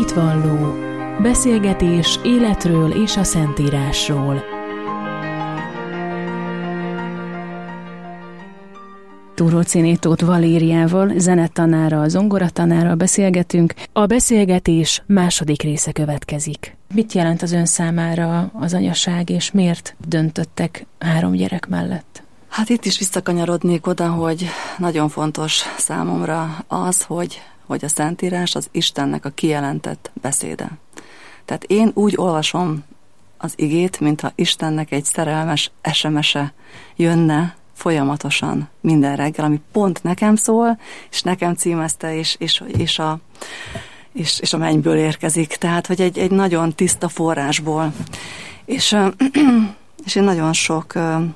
Hitvalló. Beszélgetés életről és a Szentírásról. Túróczné Tóth Valériával, zenetanára, zongoratanára beszélgetünk. A beszélgetés második része következik. Mit jelent az ön számára az anyaság, és miért döntöttek 3 gyerek mellett? Hát itt is visszakanyarodnék oda, hogy nagyon fontos számomra az, hogy a Szentírás az Istennek a kijelentett beszéde. Tehát én úgy olvasom az igét, mintha Istennek egy szerelmes SMS-e jönne folyamatosan minden reggel, ami pont nekem szól, és nekem címezte, és a mennyből érkezik. Tehát, hogy egy nagyon tiszta forrásból. És én nagyon sok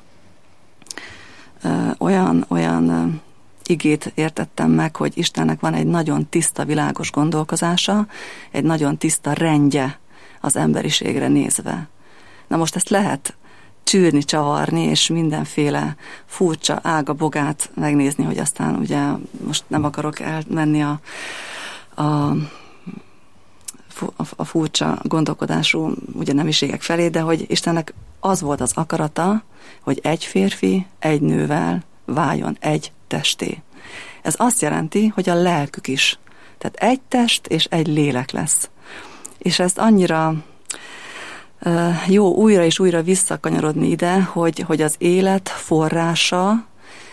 olyan igét értettem meg, hogy Istennek van egy nagyon tiszta, világos gondolkozása, egy nagyon tiszta rendje az emberiségre nézve. Na most ezt lehet csűrni, csavarni, és mindenféle furcsa ága-bogát megnézni, hogy aztán ugye most nem akarok elmenni a furcsa gondolkodású ugye nemiségek felé, de hogy Istennek az volt az akarata, hogy egy férfi egy nővel váljon egy testé. Ez azt jelenti, hogy a lelkük is. Tehát egy test és egy lélek lesz. És ezt annyira jó újra és újra visszakanyarodni ide, hogy az élet forrása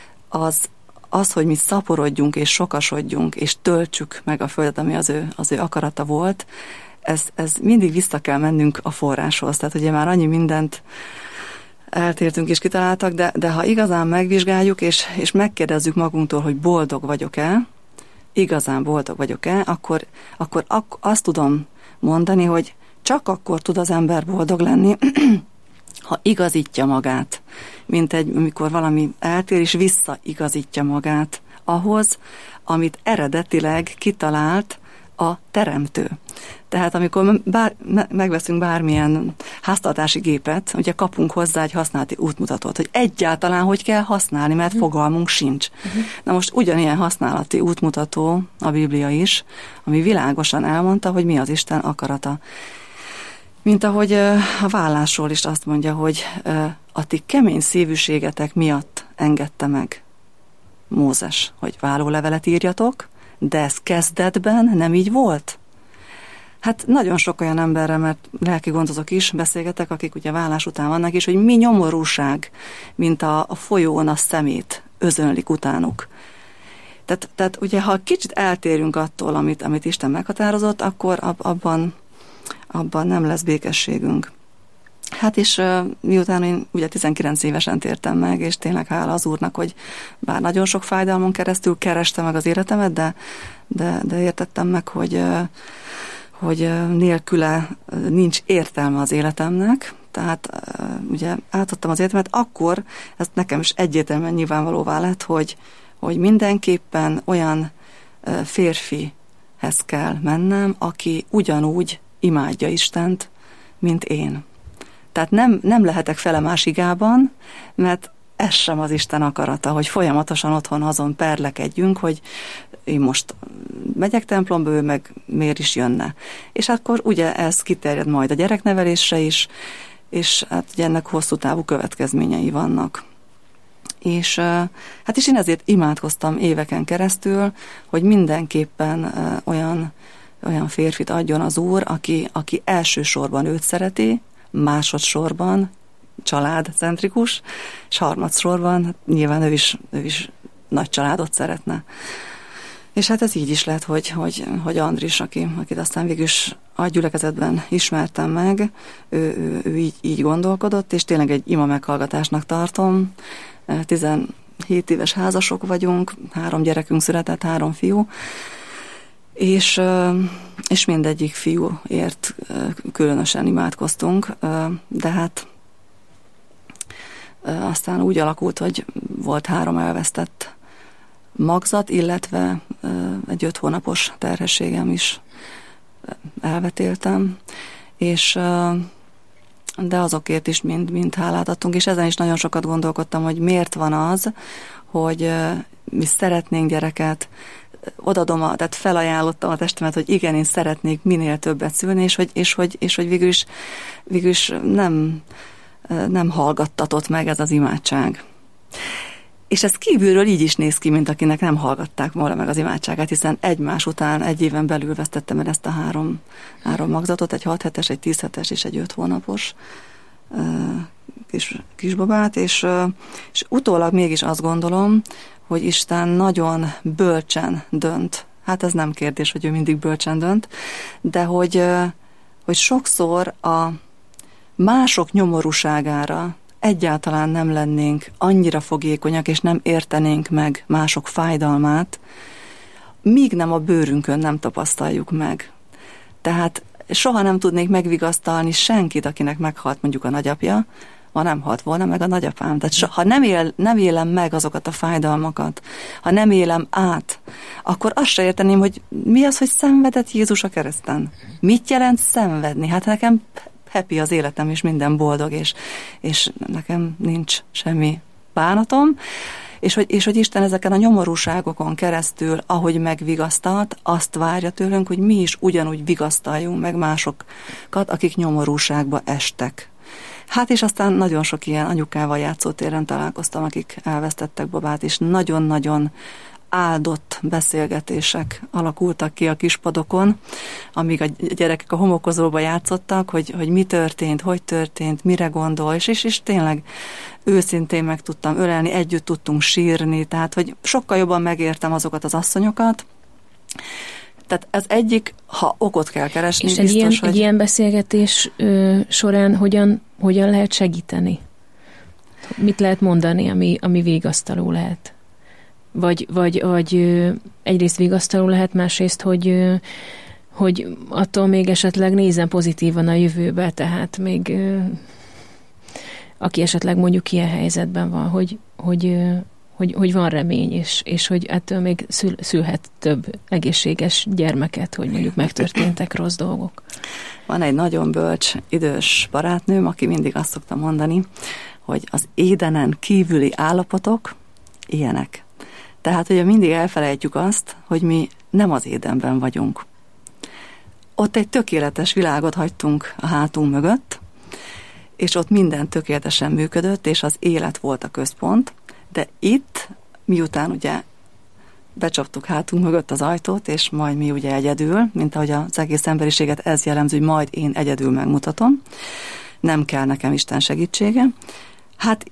az, hogy mi szaporodjunk és sokasodjunk, és töltsük meg a földet, ami az ő akarata volt, ez mindig vissza kell mennünk a forráshoz. Tehát ugye már annyi mindent eltértünk és kitaláltak, de ha igazán megvizsgáljuk, és megkérdezzük magunktól, hogy boldog vagyok-e, igazán boldog vagyok-e, akkor azt tudom mondani, hogy csak akkor tud az ember boldog lenni, ha igazítja magát, mint amikor valami eltér, és visszaigazítja magát ahhoz, amit eredetileg kitalált a teremtő. Tehát amikor megveszünk bármilyen háztartási gépet, ugye kapunk hozzá egy használati útmutatót, hogy egyáltalán hogy kell használni, mert fogalmunk sincs. Na most ugyanilyen használati útmutató a Biblia is, ami világosan elmondta, hogy mi az Isten akarata. Mint ahogy a vállásról is azt mondja, hogy a ti kemény szívűségetek miatt engedte meg Mózes, hogy vállólevelet írjatok, de ez kezdetben nem így volt. Hát nagyon sok olyan emberrel, mert lelki gondozók is beszélgetek, akik ugye vállás után vannak, és hogy mi nyomorúság, mint a folyón a szemét özönlik utánuk. Tehát ugye, ha kicsit eltérünk attól, amit Isten meghatározott, akkor abban nem lesz békességünk. Hát és miután én ugye 19 évesen tértem meg, és tényleg hála az Úrnak, hogy bár nagyon sok fájdalmon keresztül kereste meg az életemet, de értettem meg, hogy nélküle nincs értelme az életemnek, tehát ugye átadtam az életemet, akkor ez nekem is egyértelműen nyilvánvalóvá lett, hogy mindenképpen olyan férfihez kell mennem, aki ugyanúgy imádja Istent, mint én. Tehát nem lehetek fele másigában, mert ez sem az Isten akarata, hogy folyamatosan otthon azon perlekedjünk, hogy én most megyek templomba, ő meg miért is jönne. És akkor ugye ez kiterjed majd a gyereknevelésre is, és hát ugye ennek hosszú távú következményei vannak. És hát is én ezért imádkoztam éveken keresztül, hogy mindenképpen olyan férfit adjon az Úr, aki elsősorban őt szereti, másodszorban családcentrikus, és harmadsorban hát nyilván ő is nagy családot szeretne. És hát ez így is lett, hogy Andris, akit aztán végül is a gyülekezetben ismertem meg, ő így gondolkodott, és tényleg egy ima meghallgatásnak tartom. 17 éves házasok vagyunk, 3 gyerekünk született, 3 fiú, és mindegyik fiúért különösen imádkoztunk, de hát aztán úgy alakult, hogy volt 3 elvesztett magzat, illetve egy 5 hónapos terhességem is elvetéltem, de azokért is mind hálát adtunk, és ezen is nagyon sokat gondolkodtam, hogy miért van az, hogy mi szeretnénk gyereket, tehát felajánlottam a testemet, hogy igen, én szeretnék minél többet szülni, és hogy végül is nem hallgattatott meg ez az imádság. És ez kívülről így is néz ki, mint akinek nem hallgatták volna meg az imádságát, hiszen egymás után 1 éven belül vesztettem el ezt a három magzatot, egy 6 hetes, egy 10 hetes és egy 5 hónapos kisbabát, és utólag mégis azt gondolom, hogy Isten nagyon bölcsen dönt. Hát ez nem kérdés, hogy ő mindig bölcsen dönt, de hogy sokszor a mások nyomorúságára egyáltalán nem lennénk annyira fogékonyak, és nem értenénk meg mások fájdalmát, míg nem a bőrünkön nem tapasztaljuk meg. Tehát soha nem tudnék megvigasztalni senkit, akinek meghalt mondjuk a nagyapja, ha nem halt volna meg a nagyapám. Tehát ha nem élem meg azokat a fájdalmakat, ha nem élem át, akkor azt se érteném, hogy mi az, hogy szenvedett Jézus a kereszten. Mit jelent szenvedni? Hát nekem happy az életem, és minden boldog, és nekem nincs semmi bánatom, és hogy Isten ezeken a nyomorúságokon keresztül, ahogy megvigasztalt, azt várja tőlünk, hogy mi is ugyanúgy vigasztaljunk meg másokat, akik nyomorúságba estek. Hát és aztán nagyon sok ilyen anyukával játszótéren találkoztam, akik elvesztettek babát, és nagyon-nagyon áldott beszélgetések alakultak ki a kispadokon, amíg a gyerekek a homokozóba játszottak, hogy mi történt, hogy történt, mire gondol, és tényleg őszintén meg tudtam ölelni, együtt tudtunk sírni, tehát hogy sokkal jobban megértem azokat az asszonyokat. Tehát ez egyik, ha okot kell keresni, és biztos, hogy... egy ilyen beszélgetés során hogyan lehet segíteni? Mit lehet mondani, ami vigasztaló lehet? Vagy egyrészt vigasztaló lehet, másrészt, hogy attól még esetleg nézzen pozitívan a jövőbe, tehát még aki esetleg mondjuk ilyen helyzetben van, hogy van remény, és hogy ettől még szülhet több egészséges gyermeket, hogy mondjuk megtörténtek rossz dolgok. Van egy nagyon bölcs, idős barátnőm, aki mindig azt szokta mondani, hogy az édenen kívüli állapotok ilyenek. Tehát, ugye mindig elfelejtjük azt, hogy mi nem az édenben vagyunk. Ott egy tökéletes világot hagytunk a hátunk mögött, és ott minden tökéletesen működött, és az élet volt a központ, de itt, miután ugye becsaptuk hátunk mögött az ajtót, és majd mi ugye egyedül, mint ahogy az egész emberiséget ez jellemző, hogy majd én egyedül megmutatom, nem kell nekem Isten segítsége. Hát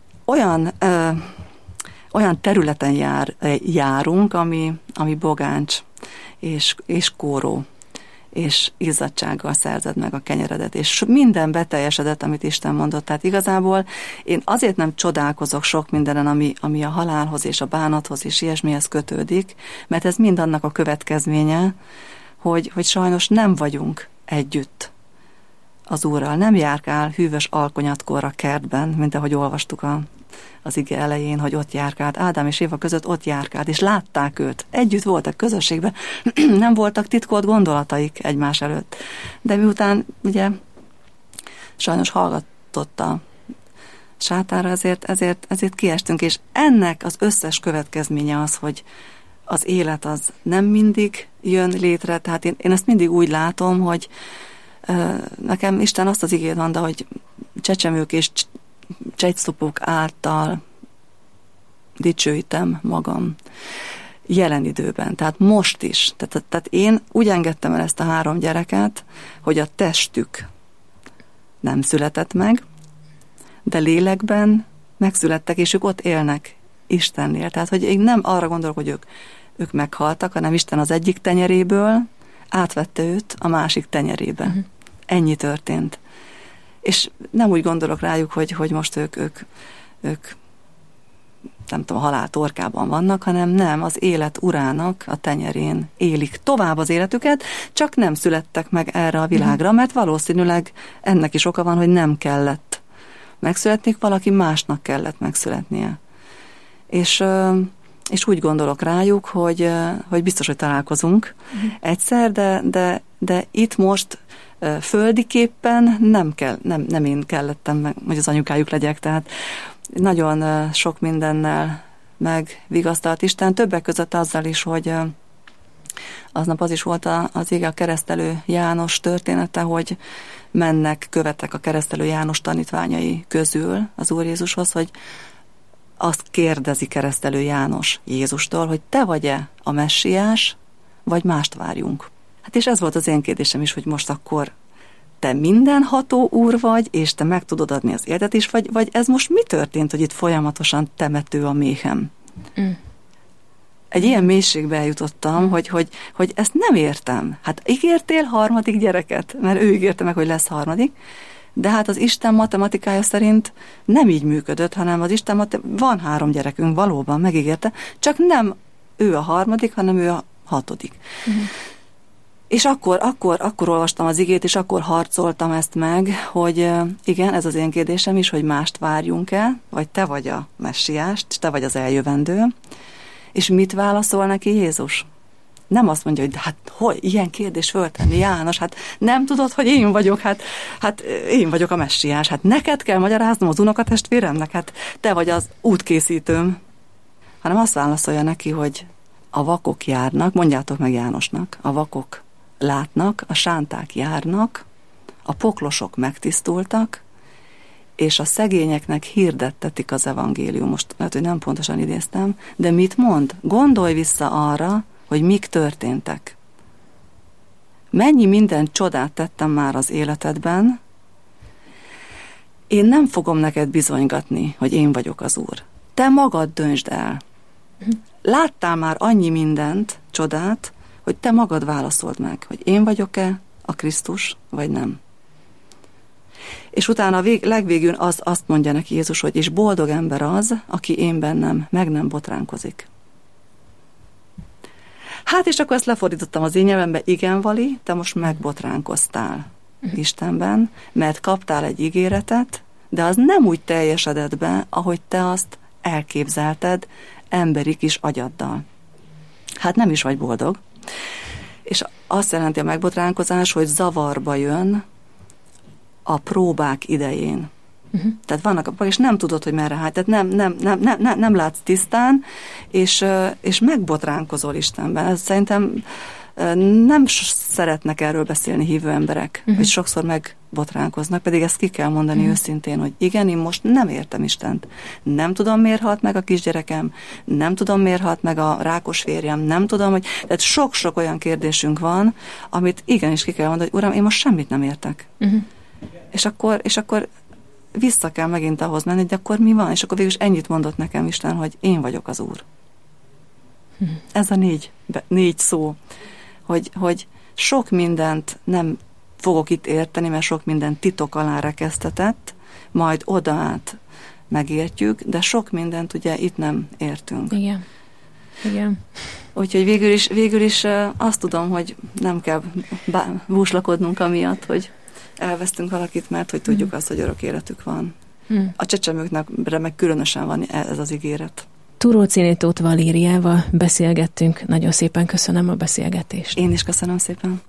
olyan területen járunk, ami bogáncs, és kóró, és izzadtsággal szerzed meg a kenyeredet, és minden beteljesedett, amit Isten mondott. Tehát igazából én azért nem csodálkozok sok mindenen, ami a halálhoz és a bánathoz és ilyesmihez kötődik, mert ez mind annak a következménye, hogy sajnos nem vagyunk együtt az Úrral. Nem járkál hűvös alkonyatkor a kertben, mint ahogy olvastuk az ige elején, hogy ott járkált, Ádám és Éva között ott járkált, és látták őt. Együtt voltak közösségben, nem voltak titkolt gondolataik egymás előtt. De miután ugye sajnos hallgatott a sátára, ezért kiestünk, és ennek az összes következménye az, hogy az élet az nem mindig jön létre, tehát én ezt mindig úgy látom, hogy nekem Isten azt az igét mondta, hogy csecsemők és csegyszopók által dicsőítem magam jelen időben, tehát most is. Tehát én úgy engedtem el ezt a 3 gyereket, hogy a testük nem született meg, de lélekben megszülettek, és ők ott élnek Istennél. Tehát, hogy én nem arra gondolok, hogy ők meghaltak, hanem Isten az egyik tenyeréből átvette őt a másik tenyerébe. Uh-huh. Ennyi történt. És nem úgy gondolok rájuk, hogy most ők nem tudom, a halál torkában vannak, hanem nem, az élet urának a tenyerén élik tovább az életüket, csak nem születtek meg erre a világra, mert valószínűleg ennek is oka van, hogy nem kellett megszületni, valaki másnak kellett megszületnie. És úgy gondolok rájuk, hogy biztos, hogy találkozunk egyszer, de itt most földiképpen nem én kellettem meg, hogy az anyukájuk legyek, tehát nagyon sok mindennel megvigasztalt Isten, többek között azzal is, hogy Aznap az is volt az ige a keresztelő János története, hogy mennek követek a keresztelő János tanítványai közül az Úr Jézushoz, hogy azt kérdezi keresztelő János Jézustól, hogy te vagy-e a messiás, vagy mást várjunk. Hát és ez volt az én kérdésem is, hogy most akkor te mindenható úr vagy, és te meg tudod adni az életet is, vagy ez most mi történt, hogy itt folyamatosan temető a méhem? Egy ilyen mélységbe eljutottam, hogy ezt nem értem. Hát ígértél 3. gyereket, mert ő ígérte meg, hogy lesz 3. De hát az Isten matematikája szerint nem így működött, hanem az Isten van 3 gyerekünk, valóban megígérte, csak nem ő a 3., hanem ő a 6. És akkor olvastam az igét, és akkor harcoltam ezt meg, hogy igen, ez az én kérdésem is, hogy mást várjunk-e, vagy te vagy a messiás, te vagy az eljövendő, és mit válaszol neki Jézus? Nem azt mondja, hogy hát hogy ilyen kérdés föltenni, János, hát nem tudod, hogy én vagyok, hát én vagyok a messiás, hát neked kell magyaráznom az unokatestvéremnek, hát te vagy az útkészítőm. Hanem azt válaszolja neki, hogy a vakok járnak, mondjátok meg Jánosnak, a vakok látnak, a sánták járnak, a poklosok megtisztultak, és a szegényeknek hirdettetik az evangélium. Most lehet, hogy nem pontosan idéztem, de mit mond? Gondolj vissza arra, hogy mik történtek. Mennyi minden csodát tettem már az életedben, én nem fogom neked bizonygatni, hogy én vagyok az Úr. Te magad döntsd el. Láttál már annyi mindent, csodát, hogy te magad válaszold meg, hogy én vagyok-e a Krisztus, vagy nem. És utána legvégül azt mondja neki Jézus, hogy és boldog ember az, aki én bennem meg nem botránkozik. Hát és akkor ezt lefordítottam az én nyelvembe, igen, Vali, te most megbotránkoztál Istenben, mert kaptál egy ígéretet, de az nem úgy teljesedett be, ahogy te azt elképzelted emberi kis agyaddal. Hát nem is vagy boldog. És azt jelenti a megbotránkozás, hogy zavarba jön a próbák idején. Tehát vannak a és nem tudod, hogy merre hát, tehát nem látsz tisztán, és megbotránkozol Istenben. Ez szerintem nem szeretnek erről beszélni hívő emberek, hogy sokszor megbotránkoznak, pedig ezt ki kell mondani őszintén, hogy igen, én most nem értem Istent. Nem tudom, miért halt meg a kisgyerekem, nem tudom, miért halt meg a rákos férjem, nem tudom, hogy... Tehát sok-sok olyan kérdésünk van, amit igenis ki kell mondani, hogy Uram, én most semmit nem értek. És akkor vissza kell megint ahhoz menni, de akkor mi van? És akkor végül is ennyit mondott nekem Isten, hogy én vagyok az Úr. Ez a négy szó, hogy sok mindent nem fogok itt érteni, mert sok mindent titok alá rekesztetett, majd oda át megértjük, de sok mindent ugye itt nem értünk. Igen. Úgyhogy végül is azt tudom, hogy nem kell búslakodnunk amiatt, hogy elvesztünk valakit, mert hogy tudjuk azt, hogy örök életük van. A csecsemőknek meg különösen van ez az ígéret. Turóczéné Tóth Valériával beszélgettünk. Nagyon szépen köszönöm a beszélgetést. Én is köszönöm szépen.